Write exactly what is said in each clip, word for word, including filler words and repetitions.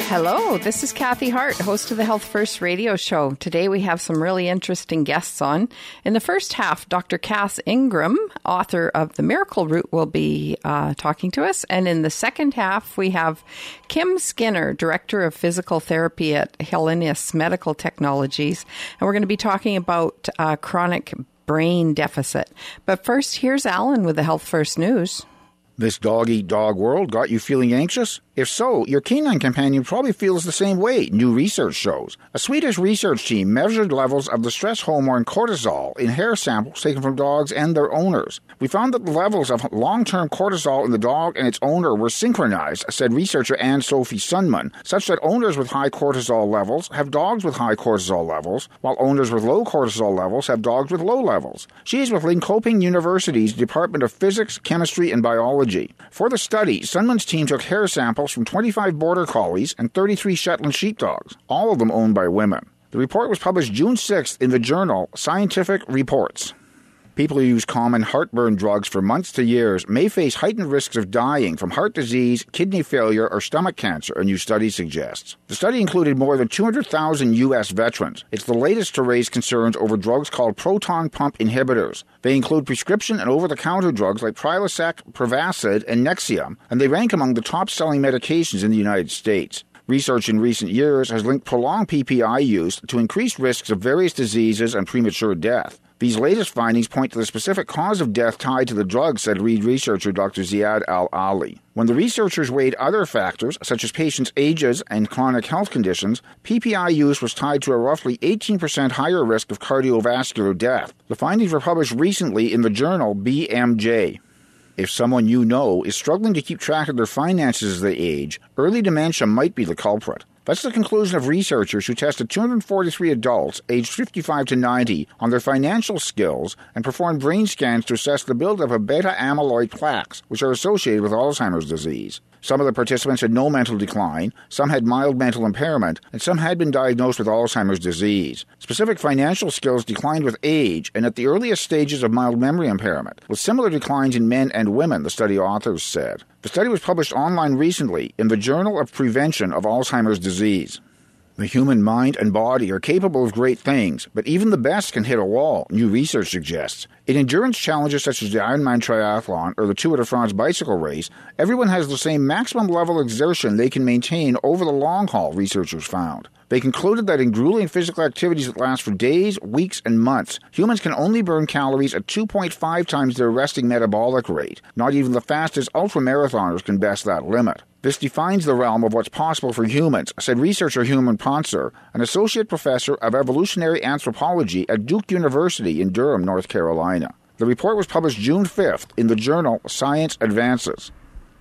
Hello, this is Kathy Hart, host of the Health First radio show. Today we have some really interesting guests on. In the first half, Doctor Cass Ingram, author of The Miracle Root, will be uh, talking to us. And in the second half, we have Kim Skinner, Director of Physical Therapy at Helenis Medical Technologies. And we're going to be talking about uh, chronic brain deficit. But first, here's Alan with the Health First News. This dog-eat-dog world got you feeling anxious? If so, your canine companion probably feels the same way, new research shows. A Swedish research team measured levels of the stress hormone cortisol in hair samples taken from dogs and their owners. We found that the levels of long-term cortisol in the dog and its owner were synchronized, said researcher Ann-Sophie Sundman, such that owners with high cortisol levels have dogs with high cortisol levels, while owners with low cortisol levels have dogs with low levels. She is with Linköping University's Department of Physics, Chemistry, and Biology. For the study, Sundman's team took hair samples from twenty-five border collies and thirty-three Shetland sheepdogs, all of them owned by women. The report was published June sixth in the journal Scientific Reports. People who use common heartburn drugs for months to years may face heightened risks of dying from heart disease, kidney failure, or stomach cancer, a new study suggests. The study included more than two hundred thousand U S veterans. It's the latest to raise concerns over drugs called proton pump inhibitors. They include prescription and over-the-counter drugs like Prilosec, Prevacid, and Nexium, and they rank among the top-selling medications in the United States. Research in recent years has linked prolonged P P I use to increased risks of various diseases and premature death. These latest findings point to the specific cause of death tied to the drug, said lead researcher Doctor Ziad Al-Ali. When the researchers weighed other factors, such as patients' ages and chronic health conditions, P P I use was tied to a roughly eighteen percent higher risk of cardiovascular death. The findings were published recently in the journal B M J. If someone you know is struggling to keep track of their finances as they age, early dementia might be the culprit. That's the conclusion of researchers who tested two hundred forty-three adults aged fifty-five to ninety on their financial skills and performed brain scans to assess the buildup of beta-amyloid plaques, which are associated with Alzheimer's disease. Some of the participants had no mental decline, some had mild mental impairment, and some had been diagnosed with Alzheimer's disease. Specific financial skills declined with age and at the earliest stages of mild memory impairment, with similar declines in men and women, the study authors said. The study was published online recently in the Journal of Prevention of Alzheimer's Disease. The human mind and body are capable of great things, but even the best can hit a wall, new research suggests. In endurance challenges such as the Ironman Triathlon or the Tour de France bicycle race, everyone has the same maximum level of exertion they can maintain over the long haul, researchers found. They concluded that in grueling physical activities that last for days, weeks, and months, humans can only burn calories at two point five times their resting metabolic rate. Not even the fastest ultramarathoners can best that limit. This defines the realm of what's possible for humans, said researcher Human Ponser, an associate professor of evolutionary anthropology at Duke University in Durham, North Carolina. The report was published June fifth in the journal Science Advances.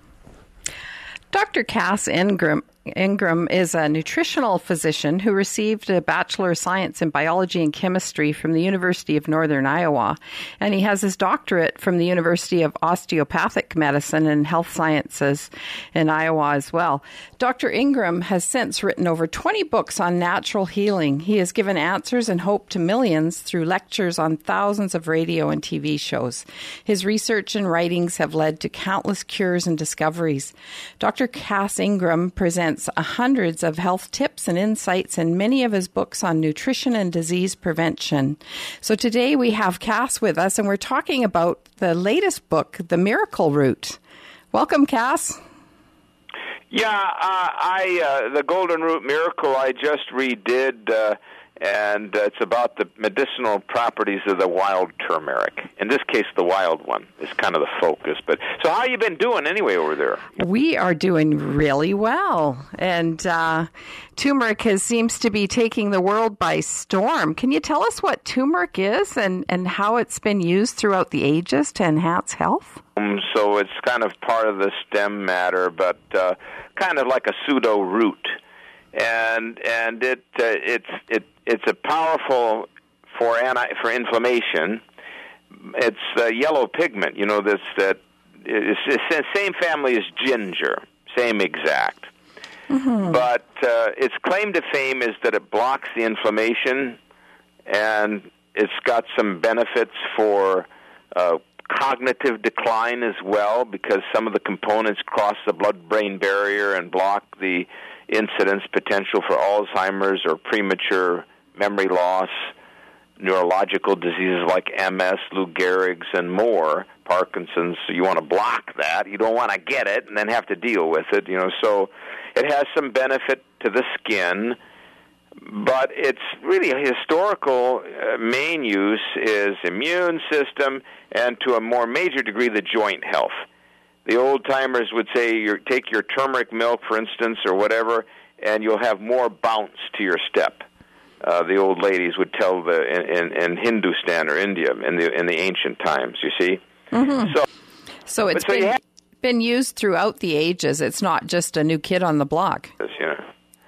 Doctor Cass Ingram Ingram is a nutritional physician who received a Bachelor of Science in Biology and Chemistry from the University of Northern Iowa, and he has his doctorate from the University of Osteopathic Medicine and Health Sciences in Iowa as well. Doctor Ingram has since written over twenty books on natural healing. He has given answers and hope to millions through lectures on thousands of radio and T V shows. His research and writings have led to countless cures and discoveries. Doctor Cass Ingram presents hundreds of health tips and insights in many of his books on nutrition and disease prevention. So today we have Cass with us, and we're talking about the latest book, The Miracle Root. Welcome, Cass. Yeah, uh, I uh, the Golden Root Miracle I just redid, uh, and uh, it's about the medicinal properties of the wild turmeric. In this case, the wild one is kind of the focus. But so how you been doing anyway over there? We are doing really well, and uh, turmeric has, seems to be taking the world by storm. Can you tell us what turmeric is and, and how it's been used throughout the ages to enhance health? Um, so it's kind of part of the stem matter, but uh, kind of like a pseudo root. And and it uh, it's it it's a powerful for anti for inflammation. It's uh, yellow pigment, you know. This that it's, it's the same family as ginger, same exact. Mm-hmm. But uh, its claim to fame is that it blocks the inflammation, and it's got some benefits for uh, cognitive decline as well, because some of the components cross the blood-brain barrier and block the incidence potential for Alzheimer's or premature memory loss, neurological diseases like M S, Lou Gehrig's, and more, Parkinson's. So you want to block that. You don't want to get it and then have to deal with it. You know, so it has some benefit to the skin, but it's really a historical uh, main use is immune system and to a more major degree the joint health. The old-timers would say, you take your turmeric milk, for instance, or whatever, and you'll have more bounce to your step. Uh, the old ladies would tell the in, in, in Hindustan or India in the in the ancient times. You see, mm-hmm. so so it's so been, have, been used throughout the ages. It's not just a new kid on the block. You know.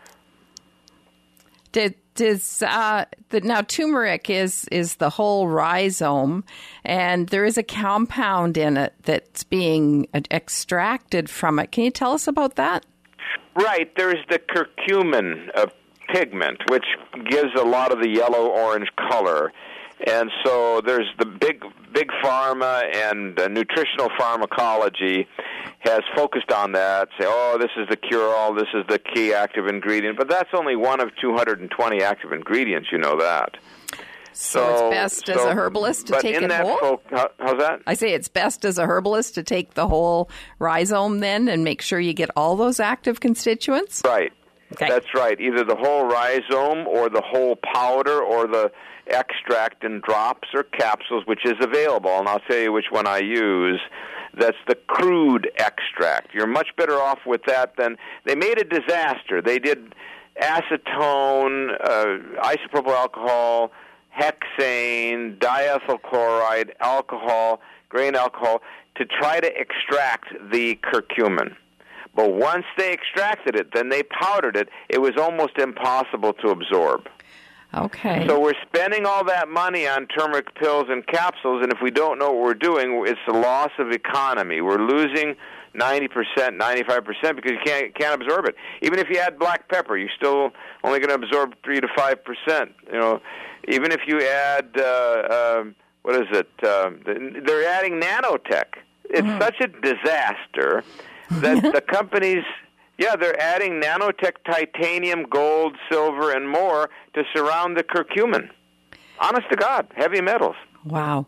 Did does uh, the, now turmeric is is the whole rhizome, and there is a compound in it that's being extracted from it. Can you tell us about that? Right, there's the curcumin of pigment, which gives a lot of the yellow-orange color. And so there's the big big pharma and uh, nutritional pharmacology has focused on that, say, oh, this is the cure-all, this is the key active ingredient. But that's only one of two hundred twenty active ingredients, you know that. So, so it's best so, as a herbalist to take in it that whole? Fo- how, how's that? I say it's best as a herbalist to take the whole rhizome then and make sure you get all those active constituents? Right. Okay. That's right. Either the whole rhizome or the whole powder or the extract in drops or capsules, which is available. And I'll tell you which one I use. That's the crude extract. You're much better off with that than... They made a disaster. They did acetone, uh, isopropyl alcohol, hexane, diethyl chloride, alcohol, grain alcohol, to try to extract the curcumin. But once they extracted it, then they powdered it, it was almost impossible to absorb. Okay. So we're spending all that money on turmeric pills and capsules, and if we don't know what we're doing, it's a loss of economy. We're losing ninety percent, ninety-five percent because you can't can't absorb it. Even if you add black pepper, you're still only going to absorb three to five percent. You know, even if you add uh, uh, what is it? Uh, they're adding nanotech. It's mm-hmm. such a disaster that the companies, yeah, they're adding nanotech, titanium, gold, silver, and more to surround the curcumin. Honest to God, heavy metals. Wow.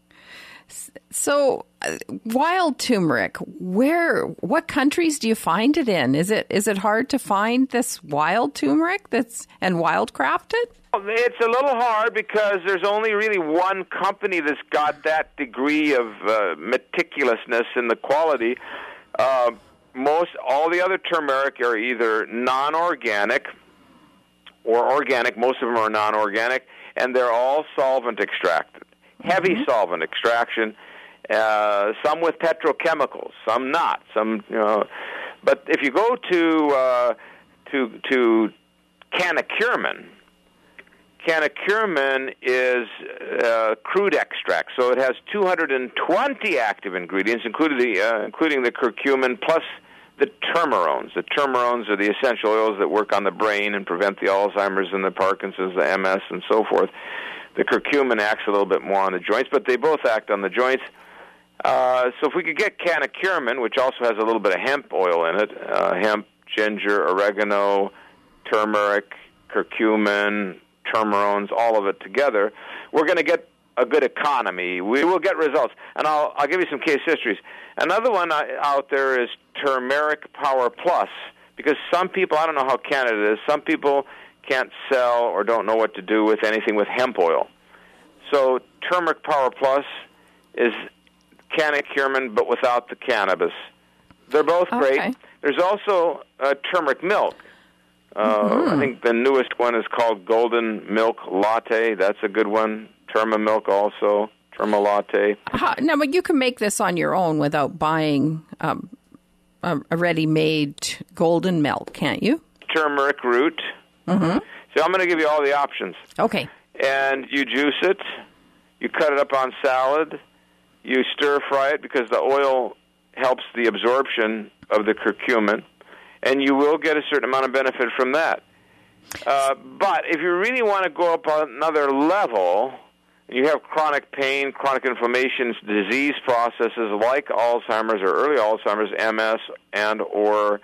So, uh, wild turmeric, where, what countries do you find it in? Is it is it hard to find this wild turmeric that's and wild crafted? It's a little hard because there's only really one company that's got that degree of uh, meticulousness in the quality. Uh, most all the other turmeric are either non-organic or organic. Most of them are non-organic, and they're all solvent extracted. Heavy mm-hmm. solvent extraction, uh, some with petrochemicals, some not. Some, you know, but if you go to uh, to to cannacurmin, cannacurmin is uh, crude extract, so it has two hundred twenty active ingredients, including the uh, including the curcumin plus the turmerones. The turmerones are the essential oils that work on the brain and prevent the Alzheimer's and the Parkinson's, the M S, and so forth. The curcumin acts a little bit more on the joints, but they both act on the joints. Uh, so if we could get cannacurmin, which also has a little bit of hemp oil in it, uh, hemp, ginger, oregano, turmeric, curcumin, turmerones, all of it together, we're going to get a good economy. We will get results. And I'll, I'll give you some case histories. Another one out there is Turmeric Power Plus, because some people, I don't know how Canada is, some people can't sell or don't know what to do with anything with hemp oil. So Turmeric Power Plus is cannacurmin, but without the cannabis. They're both okay. great. There's also uh, turmeric milk. Uh, mm-hmm. I think the newest one is called Golden Milk Latte. That's a good one. Turma Milk also. Turma Latte. How, now, but you can make this on your own without buying um, a, a ready-made golden milk, can't you? Turmeric root. Mm-hmm. So I'm going to give you all the options. Okay. And you juice it. You cut it up on salad. You stir-fry it because the oil helps the absorption of the curcumin. And you will get a certain amount of benefit from that. Uh, but if you really want to go up another level, you have chronic pain, chronic inflammation, disease processes like Alzheimer's or early Alzheimer's, M S, and or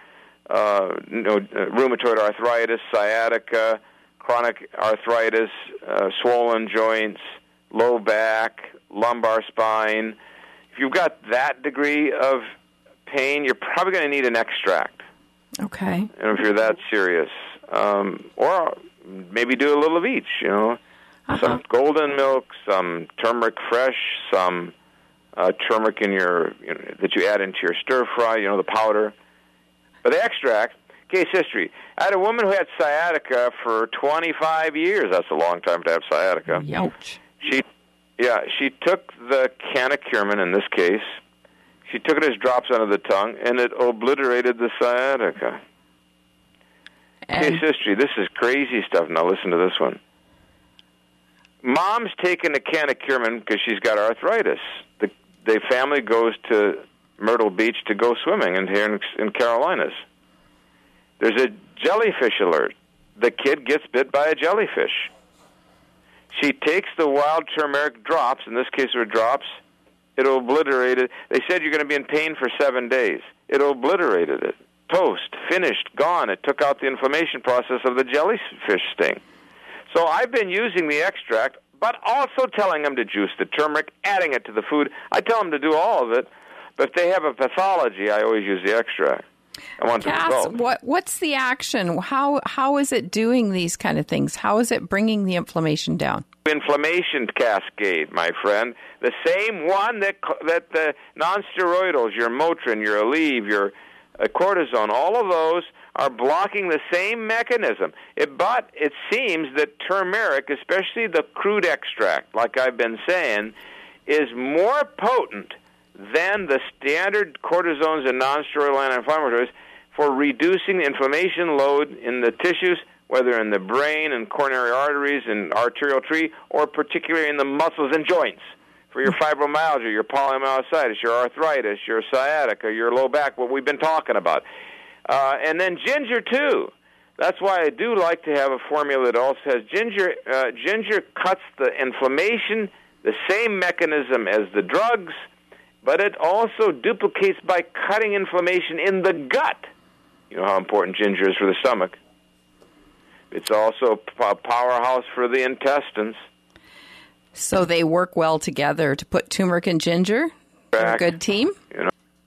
uh, you know, rheumatoid arthritis, sciatica, chronic arthritis, uh, swollen joints, low back, lumbar spine. If you've got that degree of pain, you're probably going to need an extract. Okay. And if you're that serious, um, or maybe do a little of each, you know, uh-huh. some golden milk, some turmeric fresh, some uh, turmeric in your you know, that you add into your stir fry, you know, the powder. But the extract, case history. I had a woman who had sciatica for twenty-five years. That's a long time to have sciatica. Ouch. She, yeah, she took the Canacurmin in this case. She took it as drops under the tongue, and it obliterated the sciatica. And case history. This is crazy stuff. Now listen to this one. Mom's taking the Canacurmin because she's got arthritis. The, the family goes to Myrtle Beach to go swimming in here in, in Carolinas. There's a jellyfish alert. The kid gets bit by a jellyfish. She takes the wild turmeric drops, in this case were drops, it obliterated. They said you're going to be in pain for seven days. It obliterated it. Toast, finished, gone. It took out the inflammation process of the jellyfish sting. So I've been using the extract, but also telling them to juice the turmeric, adding it to the food. I tell them to do all of it, but if they have a pathology, I always use the extract. I want Cass, the result. What, what's the action? How How is it doing these kind of things? How is it bringing the inflammation down? Inflammation cascade, my friend. The same one that that the nonsteroidals, your Motrin, your Aleve, your uh, cortisone, all of those are blocking the same mechanism. It, but it seems that turmeric, especially the crude extract, like I've been saying, is more potent than the standard cortisones and nonsteroidal anti-inflammatories for reducing the inflammation load in the tissues, whether in the brain and coronary arteries and arterial tree, or particularly in the muscles and joints. For your fibromyalgia, your polymyositis, your arthritis, your sciatica, your low back, what we've been talking about. Uh, and then ginger, too. That's why I do like to have a formula that also has ginger. Uh, ginger cuts the inflammation, the same mechanism as the drugs, but it also duplicates by cutting inflammation in the gut. You know how important ginger is for the stomach. It's also a powerhouse for the intestines. So they work well together to put turmeric and ginger? They're a good team? You know,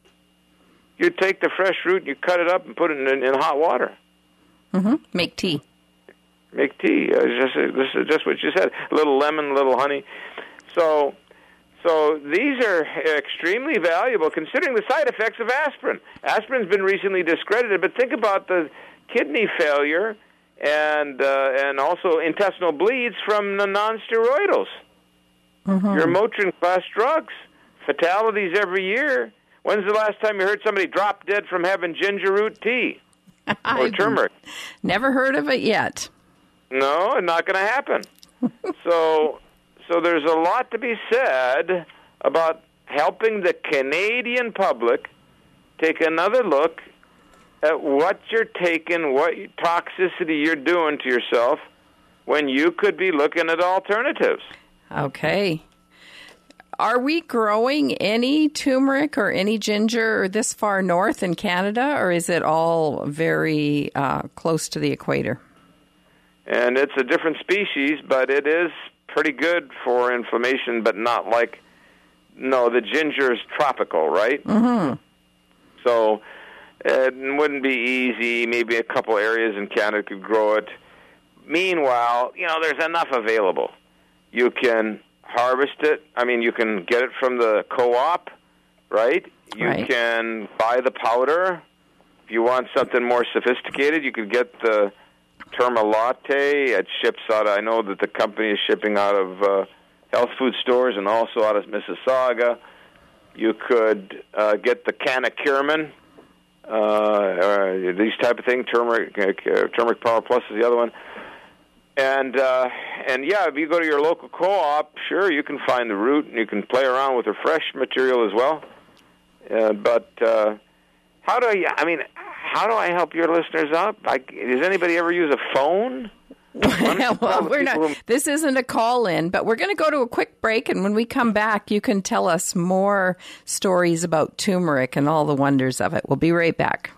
you take the fresh root, you cut it up and put it in, in hot water. Mm-hmm. Make tea. Make tea. Uh, just, this is just what you said. A little lemon, a little honey. So... So these are extremely valuable considering the side effects of aspirin. Aspirin's been recently discredited, but think about the kidney failure and uh, and also intestinal bleeds from the nonsteroidals. Mm-hmm. Your Motrin-class drugs, fatalities every year. When's the last time you heard somebody drop dead from having ginger root tea or turmeric? Never heard of it yet. No, not going to happen. so... So there's a lot to be said about helping the Canadian public take another look at what you're taking, what toxicity you're doing to yourself when you could be looking at alternatives. Okay. Are we growing any turmeric or any ginger this far north in Canada, or is it all very uh, close to the equator? And it's a different species, but it is pretty good for inflammation, but not like, no, the ginger is tropical, right? Mm-hmm. So it wouldn't be easy. Maybe a couple areas in Canada could grow it. Meanwhile, you know, there's enough available. You can harvest it. I mean, you can get it from the co-op, right? You right. can buy the powder. If you want something more sophisticated, you could get the Termalatte. It ships out. I know that the company is shipping out of uh, health food stores and also out of Mississauga. You could uh, get the Canacurmin, uh, or these type of things. Turmeric, uh, Turmeric Power Plus is the other one. And uh, and yeah, if you go to your local co-op, sure, you can find the root and you can play around with the fresh material as well. Uh, but uh, how do I? I mean. How do I help your listeners out? Like, does anybody ever use a phone? well, we're not. Who... This isn't a call-in, but we're going to go to a quick break, and when we come back, you can tell us more stories about turmeric and all the wonders of it. We'll be right back.